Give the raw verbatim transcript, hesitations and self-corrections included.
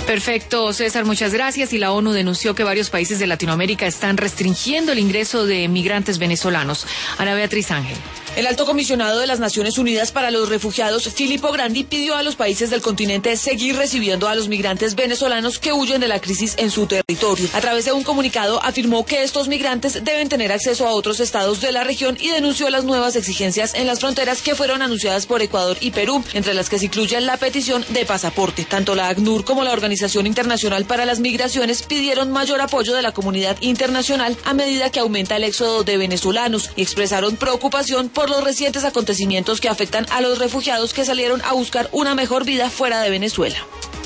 Perfecto, César, muchas gracias. Y la ONU denunció que varios países de Latinoamérica están restringiendo el ingreso de migrantes venezolanos. Ana Beatriz Ángel. El alto comisionado de las Naciones Unidas para los Refugiados, Filippo Grandi, pidió a los países del continente seguir recibiendo a los migrantes venezolanos que huyen de la crisis en su territorio. A través de un comunicado afirmó que estos migrantes deben tener acceso a otros estados de la región y denunció las nuevas exigencias en las fronteras que fueron anunciadas por Ecuador y Perú, entre las que se incluye la petición de pasaporte. Tanto la ACNUR como la Organización Internacional para las Migraciones pidieron mayor apoyo de la comunidad internacional a medida que aumenta el éxodo de venezolanos y expresaron preocupación por los recientes acontecimientos que afectan a los refugiados que salieron a buscar una mejor vida fuera de Venezuela.